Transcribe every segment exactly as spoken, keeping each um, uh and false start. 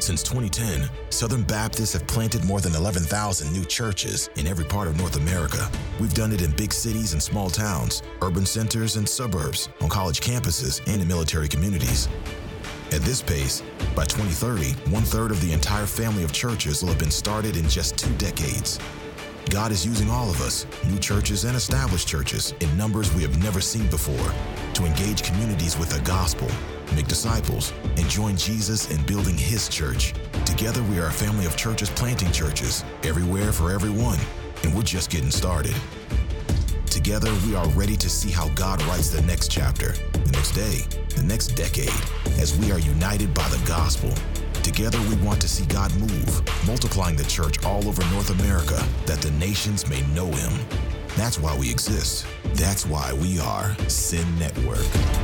Since twenty ten, Southern Baptists have planted more than eleven thousand new churches in every part of North America. We've done it in big cities and small towns, urban centers and suburbs, on college campuses, and in military communities. At this pace, by twenty thirty, one-third of the entire family of churches will have been started in just two decades. God is using all of us, new churches and established churches, in numbers we have never seen before, to engage communities with the gospel, make disciples, and join Jesus in building his church. Together, we are a family of churches planting churches, everywhere for everyone, and we're just getting started. Together, we are ready to see how God writes the next chapter, the next day, the next decade, as we are united by the gospel. Together, we want to see God move, multiplying the church all over North America, that the nations may know him. That's why we exist. That's why we are Sin Network.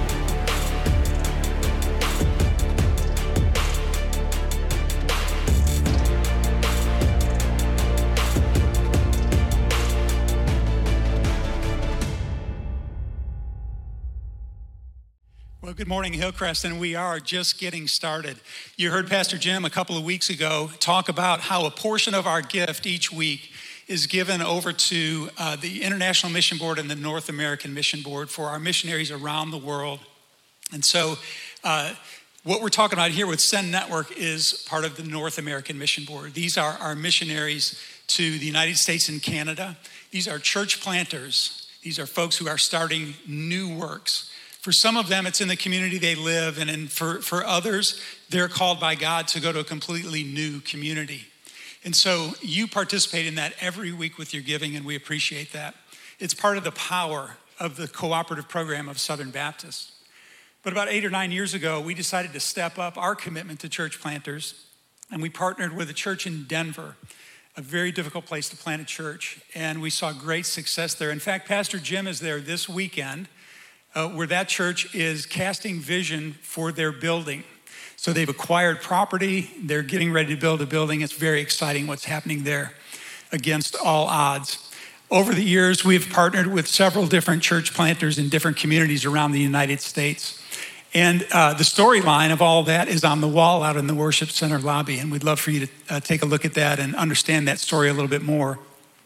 Well, good morning, Hillcrest, and we are just getting started. You heard Pastor Jim a couple of weeks ago talk about how a portion of our gift each week is given over to uh, the International Mission Board and the North American Mission Board for our missionaries around the world. And so uh, what we're talking about here with Send Network is part of the North American Mission Board. These are our missionaries to the United States and Canada. These are church planters. These are folks who are starting new works. For some of them, it's in the community they live, and in, for, for others, they're called by God to go to a completely new community. And so you participate in that every week with your giving, and we appreciate that. It's part of the power of the cooperative program of Southern Baptists. But about eight or nine years ago, we decided to step up our commitment to church planters, and we partnered with a church in Denver, a very difficult place to plant a church, and we saw great success there. In fact, Pastor Jim is there this weekend, Uh, where that church is casting vision for their building. So they've acquired property, they're getting ready to build a building. It's very exciting what's happening there against all odds. Over the years, we've partnered with several different church planters in different communities around the United States. And uh, the storyline of all that is on the wall out in the worship center lobby. And we'd love for you to uh, take a look at that and understand that story a little bit more.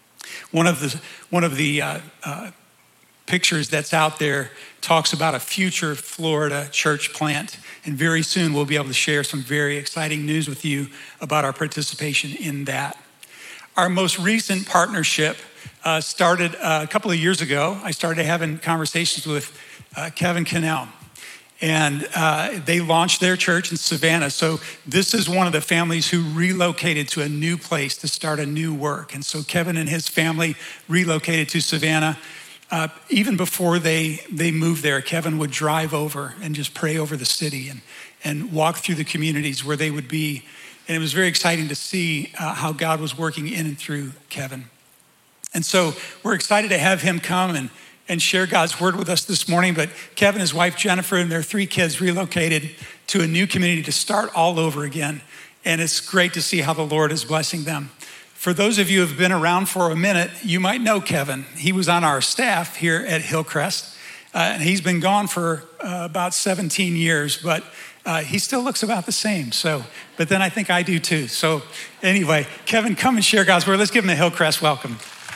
One of the, one of the uh, uh, pictures that's out there talks about a future Florida church plant. And very soon we'll be able to share some very exciting news with you about our participation in that. Our most recent partnership uh, started uh, a couple of years ago. I started having conversations with uh, Kevin Cannell. And uh, they launched their church in Savannah. So this is one of the families who relocated to a new place to start a new work. And so Kevin and his family relocated to Savannah. Uh, even before they, they moved there, Kevin would drive over and just pray over the city and, and walk through the communities where they would be. And it was very exciting to see uh, how God was working in and through Kevin. And so we're excited to have him come and, and share God's word with us this morning. But Kevin, his wife, Jennifer, and their three kids relocated to a new community to start all over again. And it's great to see how the Lord is blessing them. For those of you who have been around for a minute, you might know Kevin. He was on our staff here at Hillcrest, uh, and he's been gone for uh, about seventeen years, but uh, he still looks about the same. So, but then I think I do too. So anyway, Kevin, come and share God's word. Let's give him a Hillcrest welcome.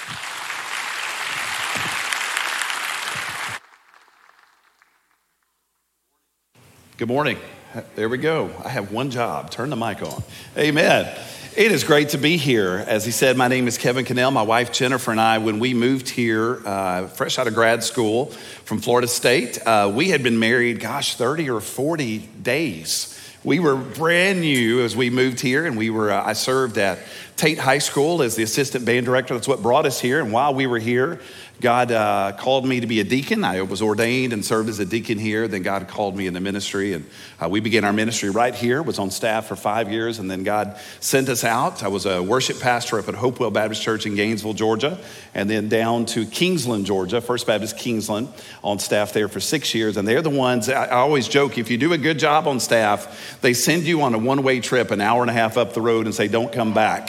Good morning. There we go. I have one job. Turn the mic on. Amen. It is great to be here. As he said, my name is Kevin Cannell. My wife, Jennifer, and I, when we moved here, uh, fresh out of grad school from Florida State, uh, we had been married, gosh, thirty or forty days. We were brand new as we moved here, and we were. Uh, I served at Tate High School as the assistant band director. That's what brought us here. And while we were here, God uh, called me to be a deacon. I was ordained and served as a deacon here. Then God called me into ministry, and uh, we began our ministry right here. Was on staff for five years, and then God sent us out. I was a worship pastor up at Hopewell Baptist Church in Gainesville, Georgia, and then down to Kingsland, Georgia, First Baptist Kingsland, on staff there for six years. And they're the ones, I always joke, if you do a good job on staff, they send you on a one-way trip an hour and a half up the road and say, don't come back.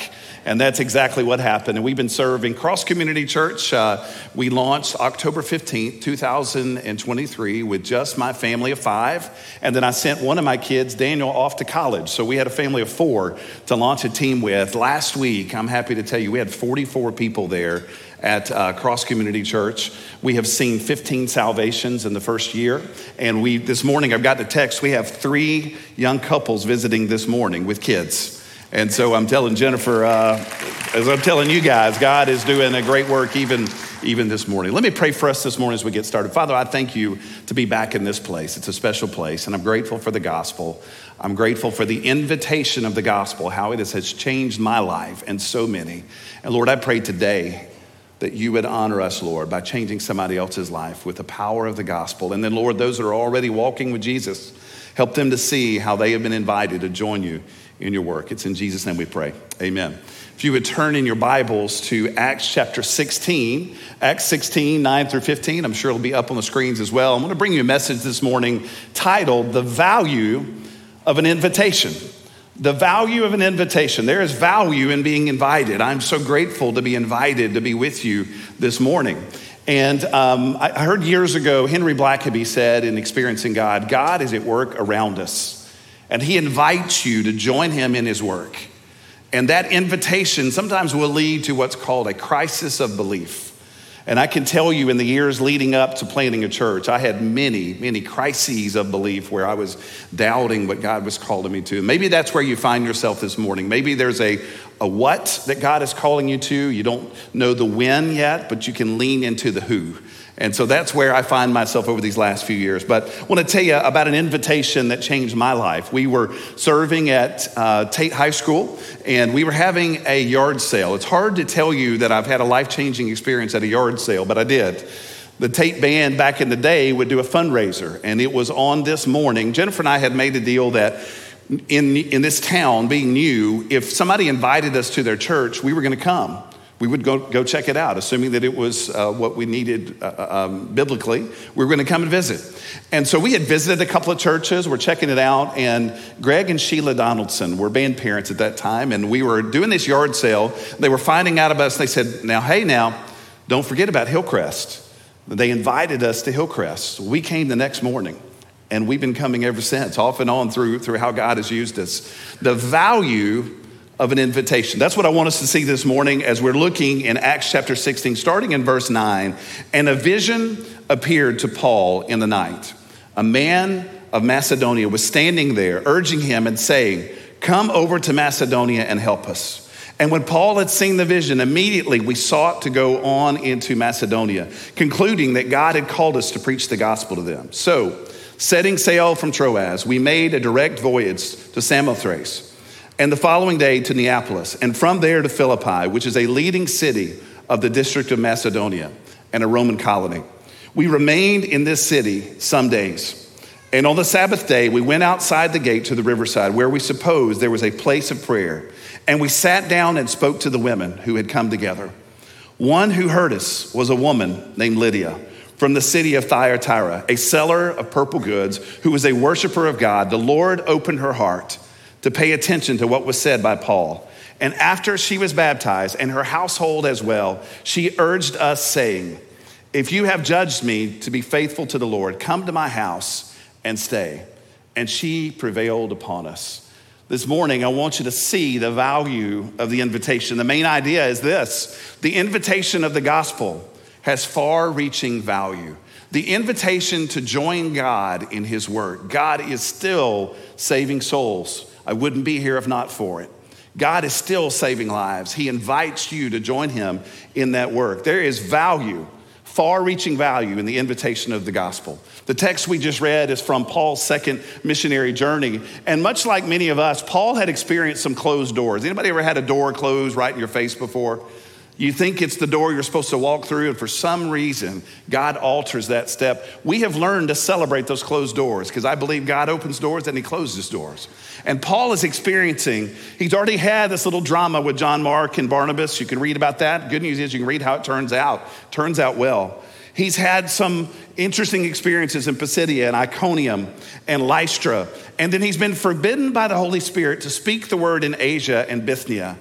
And that's exactly what happened. And we've been serving Cross Community Church. Uh, we launched October fifteenth, two thousand twenty-three with just my family of five. And then I sent one of my kids, Daniel, off to college. So we had a family of four to launch a team with. Last week, I'm happy to tell you, we had forty-four people there at uh, Cross Community Church. We have seen fifteen salvations in the first year. And we this morning, I've got the text, we have three young couples visiting this morning with kids. And so I'm telling Jennifer, uh, as I'm telling you guys, God is doing a great work even, even this morning. Let me pray for us this morning as we get started. Father, I thank you to be back in this place. It's a special place, and I'm grateful for the gospel. I'm grateful for the invitation of the gospel, how it has changed my life and so many. And Lord, I pray today that you would honor us, Lord, by changing somebody else's life with the power of the gospel. And then, Lord, those that are already walking with Jesus, help them to see how they have been invited to join you in your work. It's in Jesus' name we pray. Amen. If you would turn in your Bibles to Acts chapter sixteen, Acts sixteen, nine through fifteen. I'm sure it'll be up on the screens as well. I'm going to bring you a message this morning titled, The Value of an Invitation. The value of an invitation. There is value in being invited. I'm so grateful to be invited to be with you this morning. And um, I heard years ago, Henry Blackaby said in Experiencing God, God is at work around us. And he invites you to join him in his work. And that invitation sometimes will lead to what's called a crisis of belief. And I can tell you in the years leading up to planting a church, I had many, many crises of belief where I was doubting what God was calling me to. Maybe that's where you find yourself this morning. Maybe there's a, a what that God is calling you to. You don't know the when yet, but you can lean into the who. And so that's where I find myself over these last few years. But I want to tell you about an invitation that changed my life. We were serving at uh, Tate High School, and we were having a yard sale. It's hard to tell you that I've had a life-changing experience at a yard sale, but I did. The Tate band back in the day would do a fundraiser, and it was on this morning. Jennifer and I had made a deal that in, in this town, being new, if somebody invited us to their church, we were going to come. We would go go check it out, assuming that it was uh, what we needed uh, um, biblically. We were going to come and visit. And so we had visited a couple of churches. We're checking it out. And Greg and Sheila Donaldson were band parents at that time. And we were doing this yard sale. They were finding out about us. They said, now, hey, now, don't forget about Hillcrest. They invited us to Hillcrest. We came the next morning. And we've been coming ever since, off and on through, through how God has used us. The value of an invitation. That's what I want us to see this morning as we're looking in Acts chapter sixteen, starting in verse nine. And a vision appeared to Paul in the night. A man of Macedonia was standing there, urging him and saying, come over to Macedonia and help us. And when Paul had seen the vision, immediately we sought to go on into Macedonia, concluding that God had called us to preach the gospel to them. So, setting sail from Troas, we made a direct voyage to Samothrace, and the following day to Neapolis, and from there to Philippi, which is a leading city of the district of Macedonia and a Roman colony. We remained in this city some days. And on the Sabbath day, we went outside the gate to the riverside, where we supposed there was a place of prayer. And we sat down and spoke to the women who had come together. One who heard us was a woman named Lydia from the city of Thyatira, a seller of purple goods, who was a worshiper of God. The Lord opened her heart to pay attention to what was said by Paul. And after she was baptized, and her household as well, she urged us, saying, if you have judged me to be faithful to the Lord, come to my house and stay. And she prevailed upon us. This morning, I want you to see the value of the invitation. The main idea is this: the invitation of the gospel has far-reaching value. The invitation to join God in his work. God is still saving souls. I wouldn't be here if not for it. God is still saving lives. He invites you to join him in that work. There is value, far-reaching value in the invitation of the gospel. The text we just read is from Paul's second missionary journey. And much like many of us, Paul had experienced some closed doors. Anybody ever had a door closed right in your face before? You think it's the door you're supposed to walk through, and for some reason, God alters that step. We have learned to celebrate those closed doors, because I believe God opens doors and he closes doors. And Paul is experiencing, he's already had this little drama with John Mark and Barnabas. You can read about that. Good news is you can read how it turns out. Turns out well. He's had some interesting experiences in Pisidia and Iconium and Lystra. And then he's been forbidden by the Holy Spirit to speak the word in Asia and Bithynia.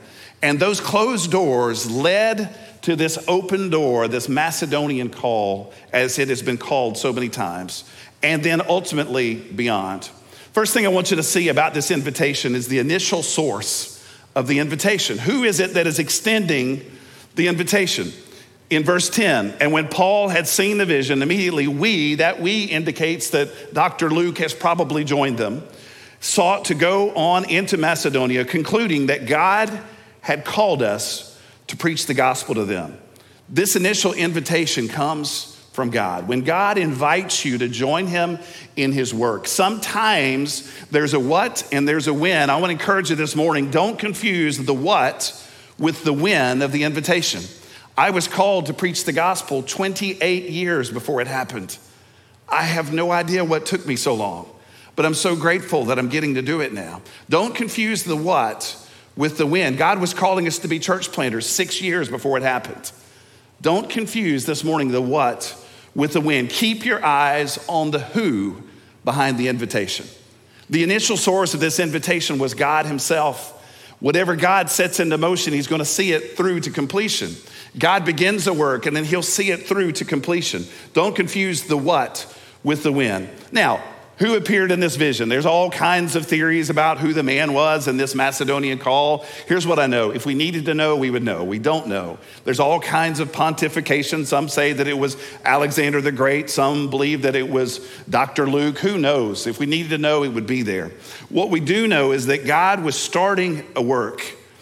And those closed doors led to this open door, this Macedonian call, as it has been called so many times, and then ultimately beyond. First thing I want you to see about this invitation is the initial source of the invitation. Who is it that is extending the invitation? In verse ten, and when Paul had seen the vision, immediately we, that we indicates that Doctor Luke has probably joined them, sought to go on into Macedonia, concluding that God had called us to preach the gospel to them. This initial invitation comes from God. When God invites you to join him in his work, sometimes there's a what and there's a when. I want to encourage you this morning, don't confuse the what with the when of the invitation. I was called to preach the gospel twenty-eight years before it happened. I have no idea what took me so long, but I'm so grateful that I'm getting to do it now. Don't confuse the what with the when. God was calling us to be church planters six years before it happened. Don't confuse this morning the what with the when. Keep your eyes on the who behind the invitation. The initial source of this invitation was God himself. Whatever God sets into motion, he's going to see it through to completion. God begins a work and then he'll see it through to completion. Don't confuse the what with the when. Now, who appeared in this vision? There's all kinds of theories about who the man was in this Macedonian call. Here's what I know. If we needed to know, we would know. We don't know. There's all kinds of pontification. Some say that it was Alexander the Great. Some believe that it was Doctor Luke. Who knows? If we needed to know, it would be there. What we do know is that God was starting a work.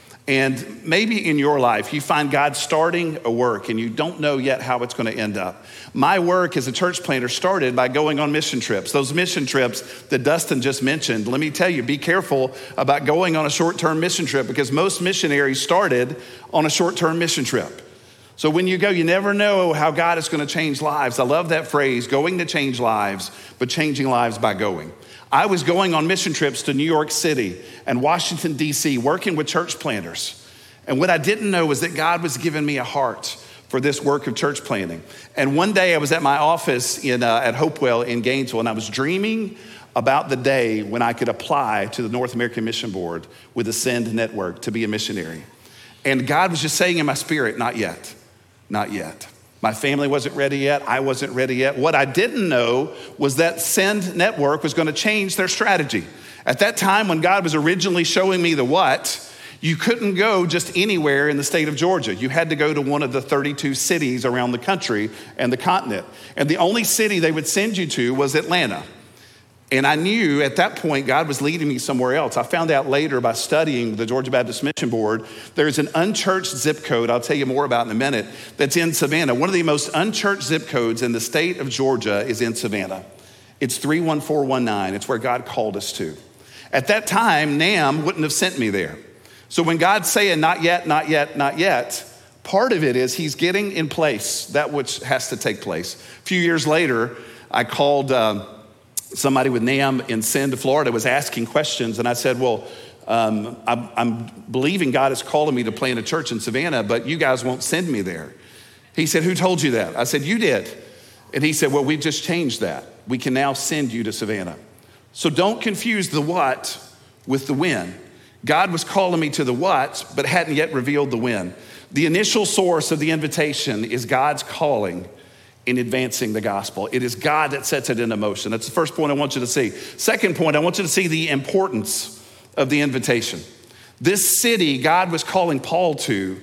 And maybe in your life, you find God starting a work and you don't know yet how it's going to end up. My work as a church planter started by going on mission trips. Those mission trips that Dustin just mentioned, let me tell you, be careful about going on a short-term mission trip because most missionaries started on a short-term mission trip. So when you go, you never know how God is going to change lives. I love that phrase, going to change lives, but changing lives by going. I was going on mission trips to New York City and Washington, D C, working with church planters. And what I didn't know was that God was giving me a heart for this work of church planting. And one day I was at my office in uh, at Hopewell in Gainesville, and I was dreaming about the day when I could apply to the North American Mission Board with the Send Network to be a missionary. And God was just saying in my spirit, not yet, not yet. My family wasn't ready yet. I wasn't ready yet. What I didn't know was that Send Network was going to change their strategy. At that time, when God was originally showing me the what, you couldn't go just anywhere in the state of Georgia. You had to go to one of the thirty-two cities around the country and the continent. And the only city they would send you to was Atlanta. And I knew at that point God was leading me somewhere else. I found out later by studying the Georgia Baptist Mission Board, there's an unchurched zip code, I'll tell you more about in a minute, that's in Savannah. One of the most unchurched zip codes in the state of Georgia is in Savannah. It's three one four one nine. It's where God called us to. At that time, NAM wouldn't have sent me there. So when God's saying not yet, not yet, not yet, part of it is he's getting in place that which has to take place. A few years later, I called uh, somebody with NAM in Send, Florida, was asking questions. And I said, well, um, I'm, I'm believing God is calling me to plant a church in Savannah, but you guys won't send me there. He said, who told you that? I said, you did. And he said, well, we just changed that. We can now send you to Savannah. So don't confuse the what with the when. God was calling me to the what, but hadn't yet revealed the when. The initial source of the invitation is God's calling in advancing the gospel. It is God that sets it into motion. That's the first point I want you to see. Second point, I want you to see the importance of the invitation. This city God was calling Paul to,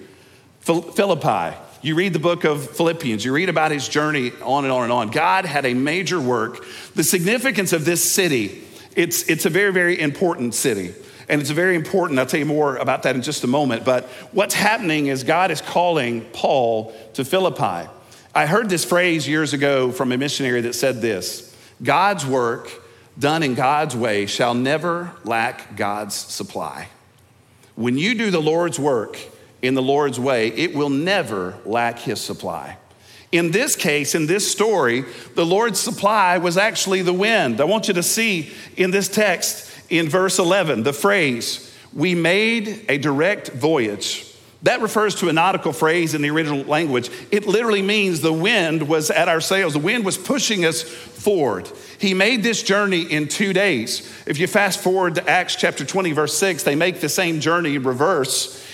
Philippi. You read the book of Philippians, you read about his journey on and on and on. God had a major work. The significance of this city, it's, it's a very, very important city. And it's very important. I'll tell you more about that in just a moment. But what's happening is God is calling Paul to Philippi. I heard this phrase years ago from a missionary that said this: God's work done in God's way shall never lack God's supply. When you do the Lord's work in the Lord's way, it will never lack his supply. In this case, in this story, the Lord's supply was actually the wind. I want you to see in this text, in verse eleven, the phrase, we made a direct voyage. That refers to a nautical phrase in the original language. It literally means the wind was at our sails. The wind was pushing us forward. He made this journey in two days. If you fast forward to Acts chapter twenty, verse six, they make the same journey in reverse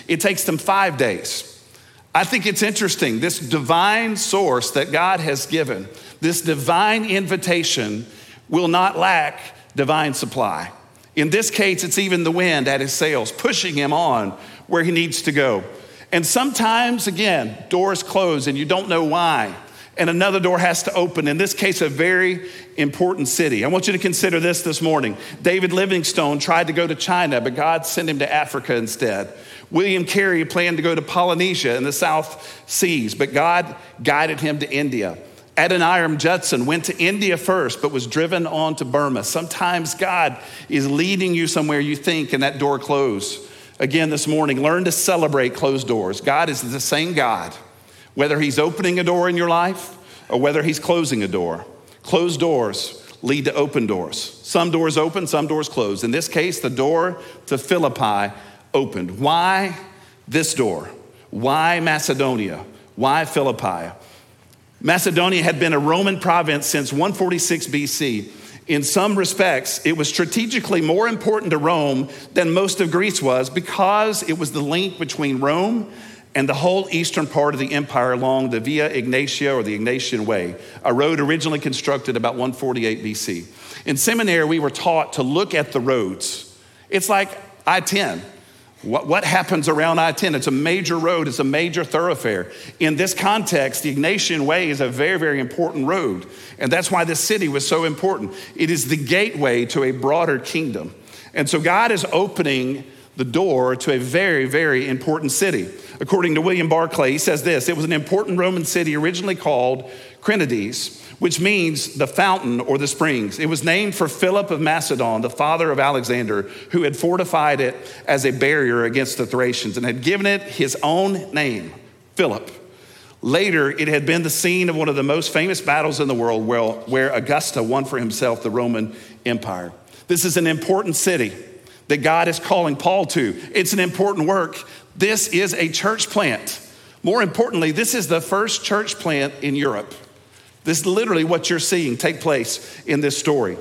It takes them five days. I think it's interesting, this divine source that God has given, this divine invitation will not lack divine supply. In this case, it's even the wind at his sails, pushing him on where he needs to go. And sometimes, again, doors close and you don't know why. And another door has to open. In this case, a very important city. I want you to consider this this morning. David Livingstone tried to go to China, but God sent him to Africa instead. William Carey planned to go to Polynesia in the South Seas, but God guided him to India. Adoniram Judson went to India first, but was driven on to Burma. Sometimes God is leading you somewhere you think, and that door closed. Again, this morning, learn to celebrate closed doors. God is the same God, whether he's opening a door in your life or whether he's closing a door. Closed doors lead to open doors. Some doors open, some doors close. In this case, the door to Philippi opened. Why this door? Why Macedonia? Why Philippi? Macedonia had been a Roman province since one forty-six B C. In some respects, it was strategically more important to Rome than most of Greece was because it was the link between Rome and the whole eastern part of the empire along the Via Egnatia or the Ignatian Way, a road originally constructed about one forty-eight B C. In seminary, we were taught to look at the roads. It's like I ten. What, what happens around I ten? It's a major road. It's a major thoroughfare. In this context, the Ignatian Way is a very, very important road. And that's why this city was so important. It is the gateway to a broader kingdom. And so God is opening the door to a very, very important city. According to William Barclay, he says this: it was an important Roman city originally called Crinides, which means the fountain or the springs. It was named for Philip of Macedon, the father of Alexander, who had fortified it as a barrier against the Thracians and had given it his own name, Philip. Later, it had been the scene of one of the most famous battles in the world where, where Augusta won for himself the Roman Empire. This is an important city that God is calling Paul to. It's an important work. This is a church plant. More importantly, this is the first church plant in Europe. This is literally what you're seeing take place in this story.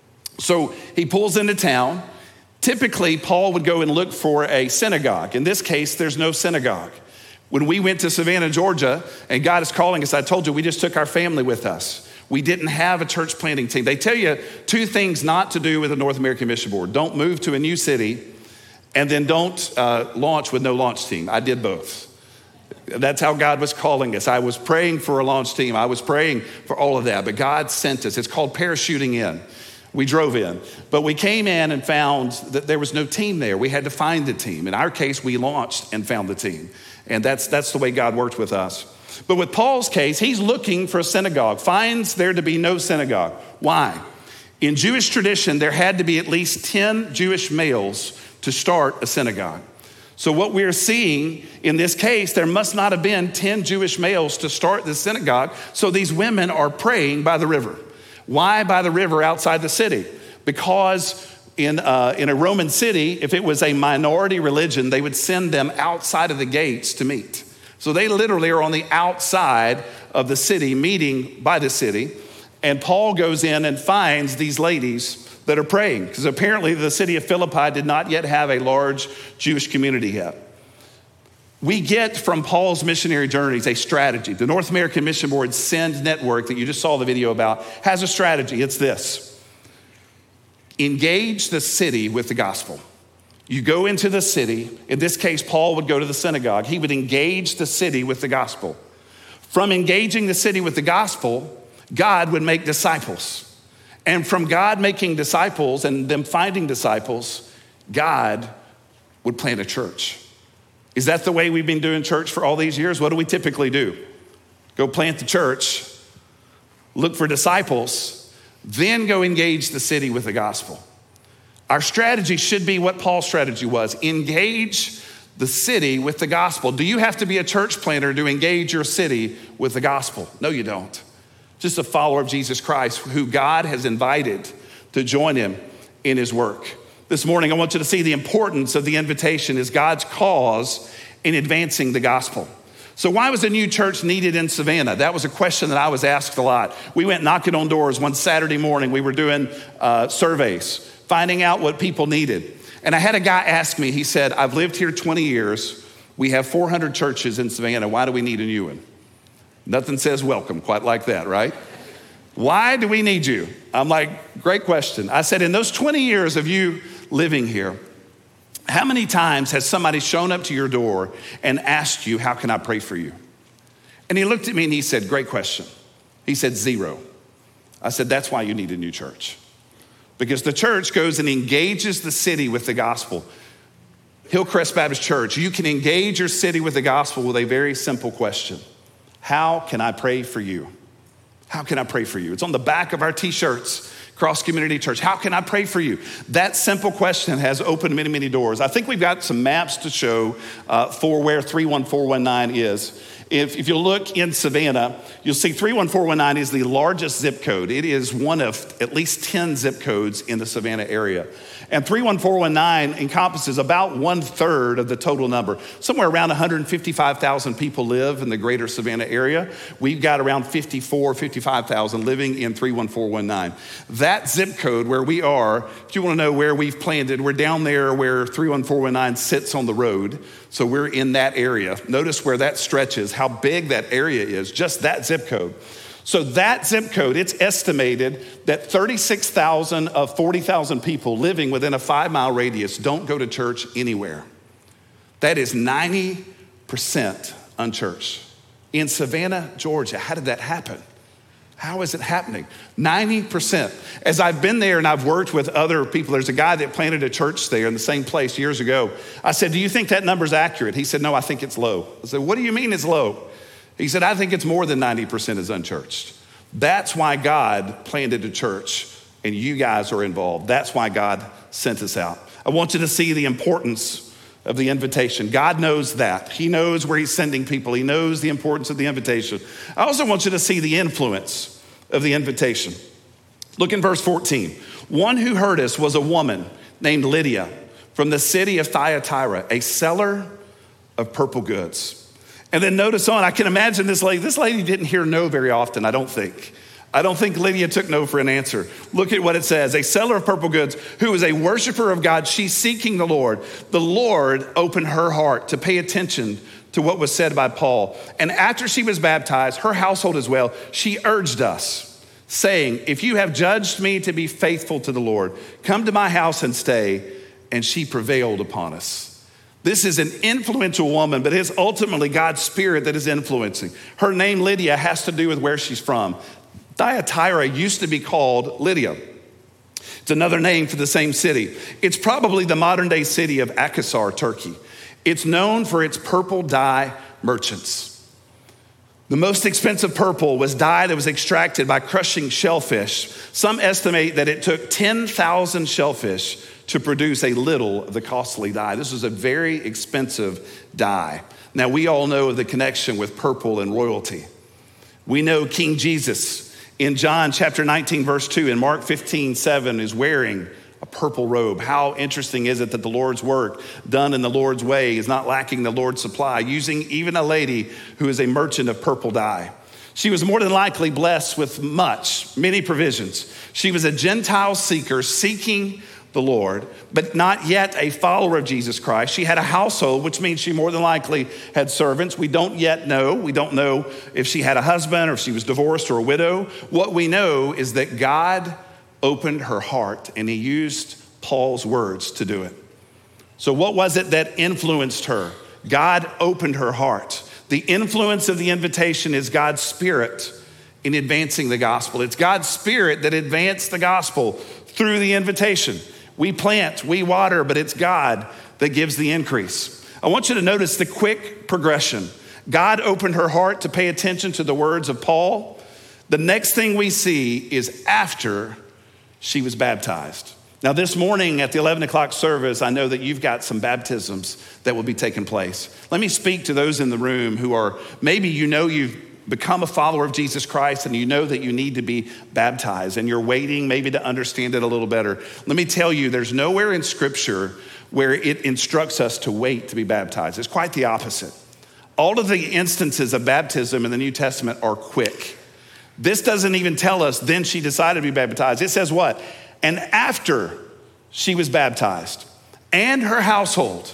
So he pulls into town. Typically, Paul would go and look for a synagogue. In this case, there's no synagogue. When we went to Savannah, Georgia, and God is calling us, I told you, we just took our family with us. We didn't have a church planting team. They tell you two things not to do with the North American Mission Board. Don't move to a new city, and then don't uh, launch with no launch team. I did both. That's how God was calling us. I was praying for a launch team. I was praying for all of that, but God sent us. It's called parachuting in. We drove in, but we came in and found that there was no team there. We had to find the team. In our case, we launched and found the team. And that's, that's the way God worked with us. But with Paul's case, he's looking for a synagogue, finds there to be no synagogue. Why? In Jewish tradition, there had to be at least ten Jewish males to start a synagogue. So what we're seeing in this case, there must not have been ten Jewish males to start the synagogue. So these women are praying by the river. Why by the river outside the city? Because in, uh, in a Roman city, if it was a minority religion, they would send them outside of the gates to meet. So they literally are on the outside of the city, meeting by the city. And Paul goes in and finds these ladies that are praying, because apparently the city of Philippi did not yet have a large Jewish community yet. We get from Paul's missionary journeys a strategy. The North American Mission Board Send Network that you just saw the video about has a strategy. It's this: engage the city with the gospel. You go into the city. In this case, Paul would go to the synagogue. He would engage the city with the gospel. From engaging the city with the gospel, God would make disciples. And from God making disciples and them finding disciples, God would plant a church. Is that the way we've been doing church for all these years? What do we typically do? Go plant the church, look for disciples, then go engage the city with the gospel. Our strategy should be what Paul's strategy was: engage the city with the gospel. Do you have to be a church planter to engage your city with the gospel? No, you don't. Just a follower of Jesus Christ who God has invited to join him in his work. This morning, I want you to see the importance of the invitation as God's cause in advancing the gospel. So why was a new church needed in Savannah? That was a question that I was asked a lot. We went knocking on doors one Saturday morning. We were doing uh, surveys, finding out what people needed. And I had a guy ask me, he said, I've lived here twenty years. We have four hundred churches in Savannah. Why do we need a new one? Nothing says welcome quite like that, right? Why do we need you? I'm like, great question. I said, in those twenty years of you living here, how many times has somebody shown up to your door and asked you, how can I pray for you? And he looked at me and he said, great question. He said, zero. I said, that's why you need a new church. Because the church goes and engages the city with the gospel. Hillcrest Baptist Church, you can engage your city with the gospel with a very simple question. How can I pray for you? How can I pray for you? It's on the back of our t-shirts, Cross Community Church. How can I pray for you? That simple question has opened many, many doors. I think we've got some maps to show uh, for where three one four one nine is. If, if you look in Savannah, you'll see three one four one nine is the largest zip code. It is one of at least ten zip codes in the Savannah area. And three one four one nine encompasses about one third of the total number. Somewhere around one hundred fifty-five thousand people live in the greater Savannah area. We've got around fifty-four, fifty-five thousand living in three one four one nine. That zip code where we are, if you want to know where we've planted, we're down there where three one four one nine sits on the road. So we're in that area. Notice where that stretches, how big that area is, just that zip code. So that zip code, it's estimated that thirty-six thousand of forty thousand people living within a five mile radius don't go to church anywhere. That is ninety percent unchurched. In Savannah, Georgia, how did that happen? How is it happening? ninety percent. As I've been there and I've worked with other people, there's a guy that planted a church there in the same place years ago. I said, do you think that number's accurate? He said, no, I think it's low. I said, what do you mean it's low? He said, I think it's more than ninety percent is unchurched. That's why God planted a church and you guys are involved. That's why God sent us out. I want you to see the importance of the invitation. God knows that. He knows where he's sending people. He knows the importance of the invitation. I also want you to see the influence of the invitation. Look in verse fourteen. One who heard us was a woman named Lydia from the city of Thyatira, a seller of purple goods. And then notice on, I can imagine this lady. This lady didn't hear no very often, I don't think. I don't think Lydia took no for an answer. Look at what it says. A seller of purple goods who is a worshiper of God. She's seeking the Lord. The Lord opened her heart to pay attention to what was said by Paul. And after she was baptized, her household as well, she urged us, saying, if you have judged me to be faithful to the Lord, come to my house and stay. And she prevailed upon us. This is an influential woman, but it's ultimately God's Spirit that is influencing. Her name, Lydia, has to do with where she's from. Thyatira used to be called Lydia. It's another name for the same city. It's probably the modern day city of Akhisar, Turkey. It's known for its purple dye merchants. The most expensive purple was dye that was extracted by crushing shellfish. Some estimate that it took ten thousand shellfish to produce a little of the costly dye. This was a very expensive dye. Now, we all know the connection with purple and royalty. We know King Jesus in John chapter nineteen, verse two, and Mark fifteen, seven is wearing a purple robe. How interesting is it that the Lord's work done in the Lord's way is not lacking the Lord's supply, using even a lady who is a merchant of purple dye. She was more than likely blessed with much, many provisions. She was a Gentile seeker seeking the Lord, but not yet a follower of Jesus Christ. She had a household, which means she more than likely had servants. We don't yet know. We don't know if she had a husband or if she was divorced or a widow. What we know is that God opened her heart and he used Paul's words to do it. So what was it that influenced her? God opened her heart. The influence of the invitation is God's Spirit in advancing the gospel. It's God's Spirit that advanced the gospel through the invitation. We plant, we water, but it's God that gives the increase. I want you to notice the quick progression. God opened her heart to pay attention to the words of Paul. The next thing we see is after she was baptized. Now, this morning at the eleven o'clock service, I know that you've got some baptisms that will be taking place. Let me speak to those in the room who are, maybe you know you've become a follower of Jesus Christ and you know that you need to be baptized and you're waiting maybe to understand it a little better. Let me tell you, there's nowhere in Scripture where it instructs us to wait to be baptized. It's quite the opposite. All of the instances of baptism in the New Testament are quick. This doesn't even tell us then she decided to be baptized. It says what? And after she was baptized and her household,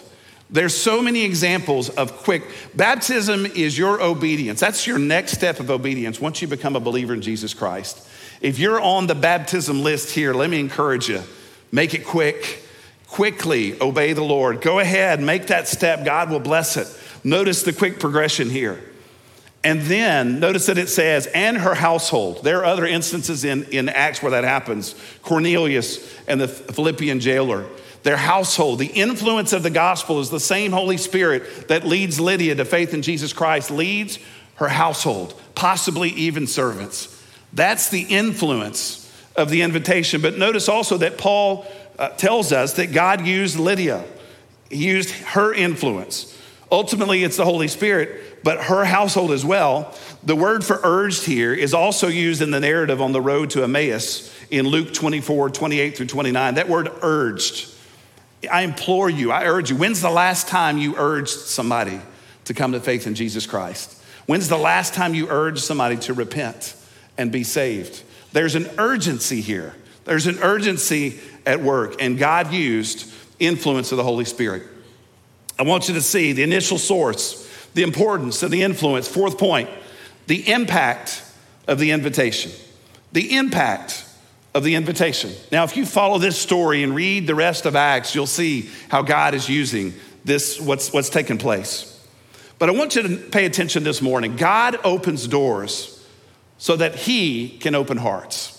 There's so many examples of quick. Baptism is your obedience. That's your next step of obedience once you become a believer in Jesus Christ. If you're on the baptism list here, let me encourage you, make it quick. Quickly obey the Lord. Go ahead, make that step. God will bless it. Notice the quick progression here. And then notice that it says, and her household. There are other instances in, in Acts where that happens. Cornelius and the Philippian jailer. Their household, the influence of the gospel is the same Holy Spirit that leads Lydia to faith in Jesus Christ, leads her household, possibly even servants. That's the influence of the invitation. But notice also that Paul uh, tells us that God used Lydia. He used her influence. Ultimately, it's the Holy Spirit, but her household as well. The word for urged here is also used in the narrative on the road to Emmaus in Luke twenty-four, twenty-eight through twenty-nine. That word urged. I implore you, I urge you. When's the last time you urged somebody to come to faith in Jesus Christ? When's the last time you urged somebody to repent and be saved? There's an urgency here. There's an urgency at work, and God used influence of the Holy Spirit. I want you to see the initial source, the importance of the influence. Fourth point, the impact of the invitation. The impact of the invitation. Now, if you follow this story and read the rest of Acts, you'll see how God is using this, what's, what's taken place. But I want you to pay attention this morning. God opens doors so that he can open hearts.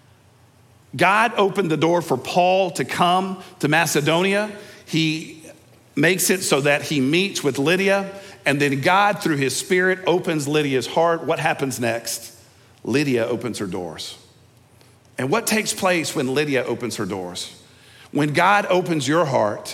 God opened the door for Paul to come to Macedonia. He makes it so that he meets with Lydia, and then God, through his Spirit, opens Lydia's heart. What happens next? Lydia opens her doors. And what takes place when Lydia opens her doors? When God opens your heart,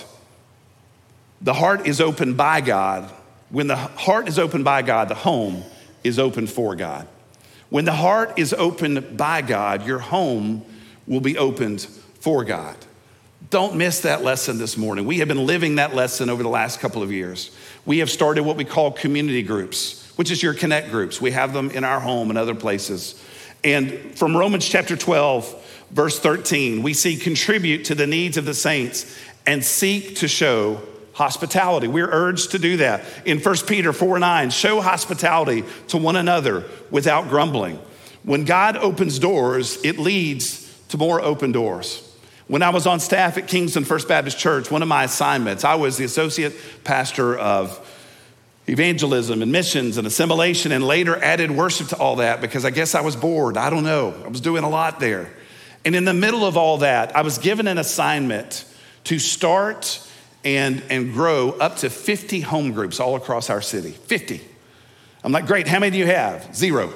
the heart is opened by God. When the heart is opened by God, the home is opened for God. When the heart is opened by God, your home will be opened for God. Don't miss that lesson this morning. We have been living that lesson over the last couple of years. We have started what we call community groups, which is your connect groups. We have them in our home and other places. And from Romans chapter twelve, verse thirteen, we see contribute to the needs of the saints and seek to show hospitality. We're urged to do that. In First Peter four nine, show hospitality to one another without grumbling. When God opens doors, it leads to more open doors. When I was on staff at Kingston First Baptist Church, one of my assignments, I was the associate pastor of evangelism and missions and assimilation, and later added worship to all that because I guess I was bored. I don't know. I was doing a lot there. And in the middle of all that, I was given an assignment to start and, and grow up to fifty home groups all across our city. fifty. I'm like, great, how many do you have? Zero.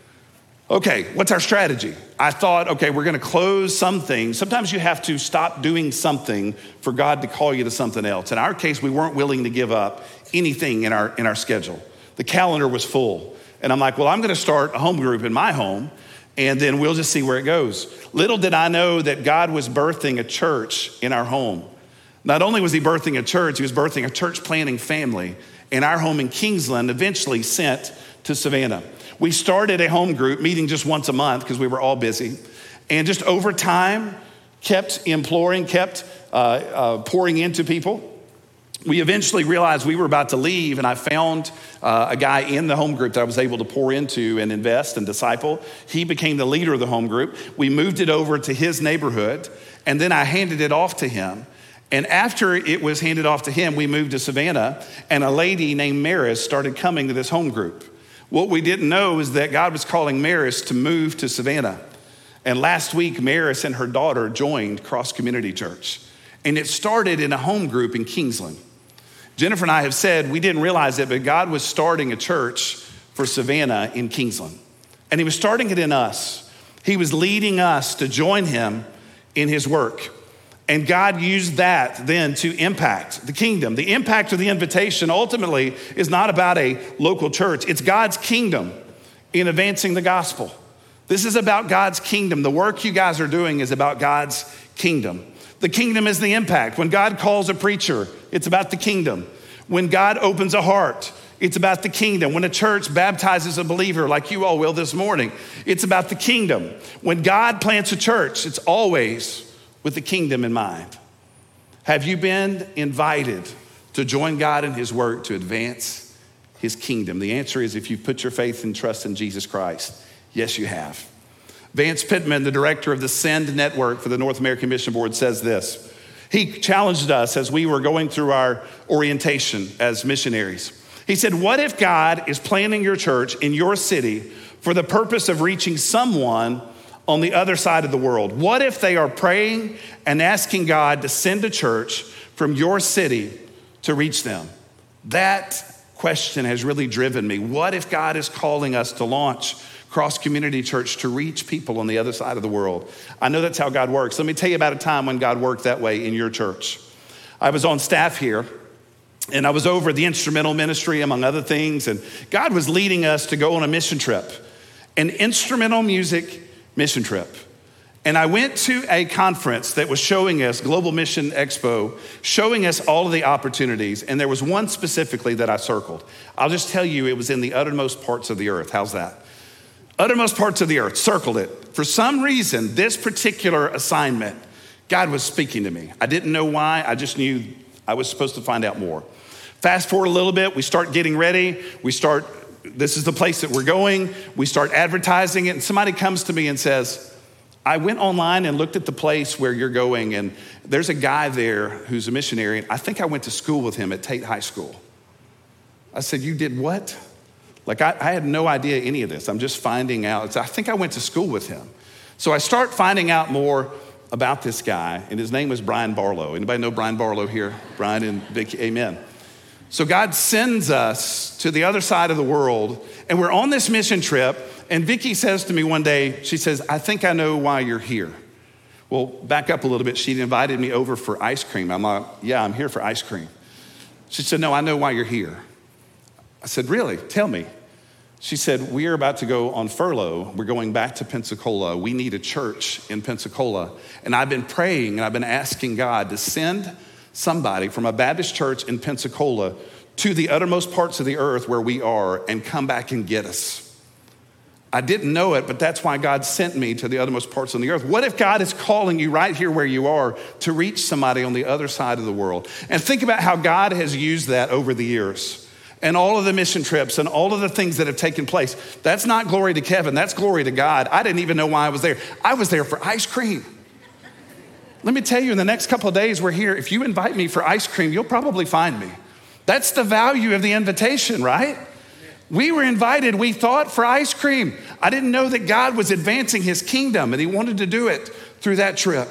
Okay, what's our strategy? I thought, okay, we're gonna close some things. Sometimes you have to stop doing something for God to call you to something else. In our case, we weren't willing to give up anything in our in our schedule. The calendar was full. And I'm like, well, I'm gonna start a home group in my home, and then we'll just see where it goes. Little did I know that God was birthing a church in our home. Not only was he birthing a church, he was birthing a church planting family in our home in Kingsland, eventually sent to Savannah. We started a home group meeting just once a month because we were all busy. And just over time, kept imploring, kept uh, uh, pouring into people. We eventually realized we were about to leave, and I found uh, a guy in the home group that I was able to pour into and invest and disciple. He became the leader of the home group. We moved it over to his neighborhood, and then I handed it off to him. And after it was handed off to him, we moved to Savannah, and a lady named Maris started coming to this home group. What we didn't know is that God was calling Maris to move to Savannah. And last week, Maris and her daughter joined Cross Community Church. And it started in a home group in Kingsland. Jennifer and I have said we didn't realize it, but God was starting a church for Savannah in Kingsland. And he was starting it in us. He was leading us to join him in his work. And God used that then to impact the kingdom. The impact of the invitation ultimately is not about a local church. It's God's kingdom in advancing the gospel. This is about God's kingdom. The work you guys are doing is about God's kingdom. The kingdom is the impact. When God calls a preacher, it's about the kingdom. When God opens a heart, it's about the kingdom. When a church baptizes a believer like you all will this morning, it's about the kingdom. When God plants a church, it's always with the kingdom in mind. Have you been invited to join God in his work to advance his kingdom? The answer is, if you put your faith and trust in Jesus Christ, yes, you have. Vance Pittman, the director of the Send Network for the North American Mission Board, says this. He challenged us as we were going through our orientation as missionaries. He said, what if God is planting your church in your city for the purpose of reaching someone on the other side of the world? What if they are praying and asking God to send a church from your city to reach them? That question has really driven me. What if God is calling us to launch Cross Community Church to reach people on the other side of the world? I know that's how God works. Let me tell you about a time when God worked that way in your church. I was on staff here, and I was over the instrumental ministry, among other things, and God was leading us to go on a mission trip, an instrumental music mission trip. And I went to a conference that was showing us, Global Mission Expo, showing us all of the opportunities, and there was one specifically that I circled. I'll just tell you, it was in the uttermost parts of the earth. How's that? Uttermost parts of the earth, circled it. For some reason, this particular assignment, God was speaking to me. I didn't know why, I just knew I was supposed to find out more. Fast forward a little bit, we start getting ready. We start, this is the place that we're going. We start advertising it, and somebody comes to me and says, I went online and looked at the place where you're going, and there's a guy there who's a missionary. I think I went to school with him at Tate High School. I said, you did what? Like, I, I had no idea any of this. I'm just finding out. It's, I think I went to school with him. So I start finding out more about this guy, and his name was Brian Barlow. Anybody know Brian Barlow here? Brian and Vicky, amen. So God sends us to the other side of the world, and we're on this mission trip, and Vicky says to me one day, she says, I think I know why you're here. Well, back up a little bit. She invited me over for ice cream. I'm like, yeah, I'm here for ice cream. She said, no, I know why you're here. I said, really? Tell me. She said, we are about to go on furlough. We're going back to Pensacola. We need a church in Pensacola. And I've been praying and I've been asking God to send somebody from a Baptist church in Pensacola to the uttermost parts of the earth where we are and come back and get us. I didn't know it, but that's why God sent me to the uttermost parts of the earth. What if God is calling you right here where you are to reach somebody on the other side of the world? And think about how God has used that over the years. And all of the mission trips and all of the things that have taken place. That's not glory to Kevin, that's glory to God. I didn't even know why I was there. I was there for ice cream. Let me tell you, in the next couple of days we're here. If you invite me for ice cream, you'll probably find me. That's the value of the invitation, right? We were invited, we thought, for ice cream. I didn't know that God was advancing his kingdom and he wanted to do it through that trip.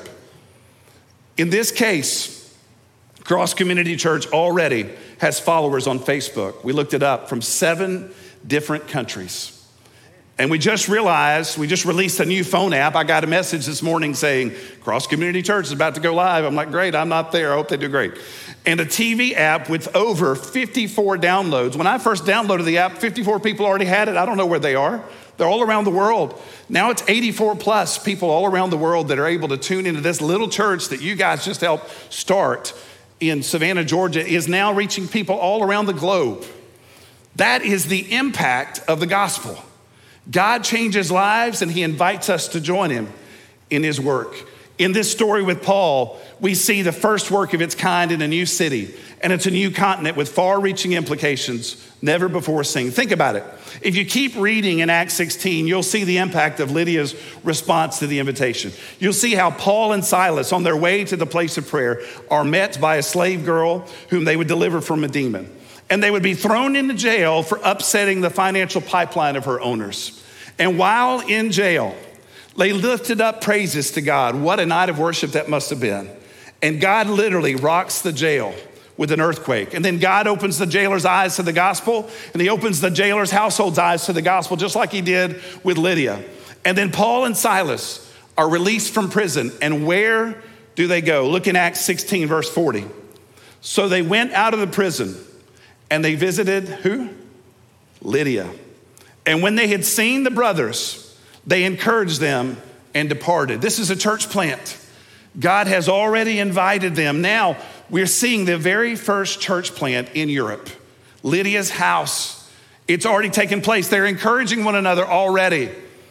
In this case, Cross Community Church already has followers on Facebook. We looked it up, from seven different countries. And we just realized, we just released a new phone app. I got a message this morning saying, Cross Community Church is about to go live. I'm like, great, I'm not there. I hope they do great. And a T V app with over fifty-four downloads. When I first downloaded the app, fifty-four people already had it. I don't know where they are. They're all around the world. Now it's eighty-four plus people all around the world that are able to tune into this little church that you guys just helped start in Savannah, Georgia, is now reaching people all around the globe. That is the impact of the gospel. God changes lives and he invites us to join him in his work. In this story with Paul, we see the first work of its kind in a new city, and it's a new continent with far-reaching implications never before seen. Think about it. If you keep reading in Acts sixteen, you'll see the impact of Lydia's response to the invitation. You'll see how Paul and Silas, on their way to the place of prayer, are met by a slave girl whom they would deliver from a demon. And they would be thrown into jail for upsetting the financial pipeline of her owners. And while in jail, they lifted up praises to God. What a night of worship that must have been. And God literally rocks the jail with an earthquake. And then God opens the jailer's eyes to the gospel, and he opens the jailer's household's eyes to the gospel, just like he did with Lydia. And then Paul and Silas are released from prison. And where do they go? Look in Acts sixteen, verse forty. So they went out of the prison and they visited who? Lydia. And when they had seen the brothers, they encouraged them and departed. This is a church plant. God has already invited them. Now we're seeing the very first church plant in Europe. Lydia's house. It's already taken place. They're encouraging one another already.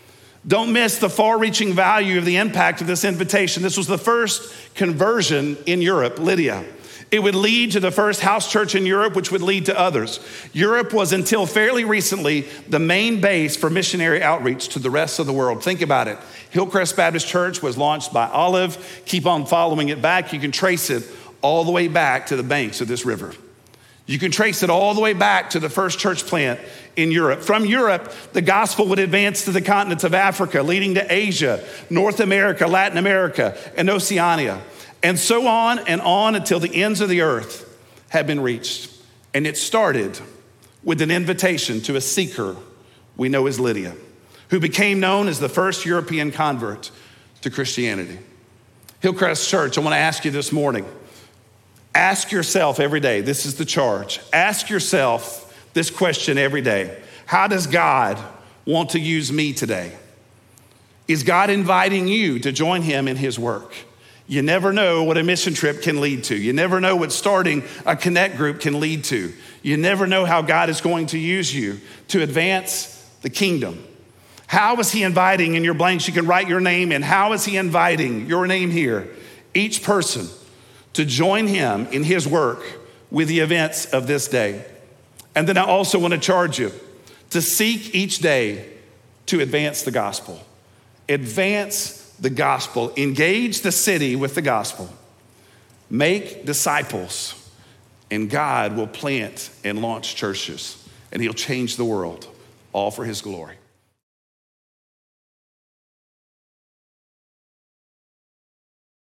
Don't miss the far-reaching value of the impact of this invitation. This was the first conversion in Europe, Lydia. It would lead to the first house church in Europe, which would lead to others. Europe was, until fairly recently, the main base for missionary outreach to the rest of the world. Think about it. Hillcrest Baptist Church was launched by Olive. Keep on following it back. You can trace it all the way back to the banks of this river. You can trace it all the way back to the first church plant in Europe. From Europe, the gospel would advance to the continents of Africa, leading to Asia, North America, Latin America, and Oceania. And so on and on until the ends of the earth had been reached. And it started with an invitation to a seeker we know as Lydia, who became known as the first European convert to Christianity. Hillcrest Church, I want to ask you this morning, ask yourself every day, this is the charge, ask yourself this question every day. How does God want to use me today? Is God inviting you to join him in his work? You never know what a mission trip can lead to. You never know what starting a connect group can lead to. You never know how God is going to use you to advance the kingdom. How is he inviting, in your blanks you can write your name in, how is he inviting your name here, each person to join him in his work with the events of this day? And then I also want to charge you to seek each day to advance the gospel. Advance the gospel. Engage the city with the gospel. Make disciples, and God will plant and launch churches, and he'll change the world, all for his glory.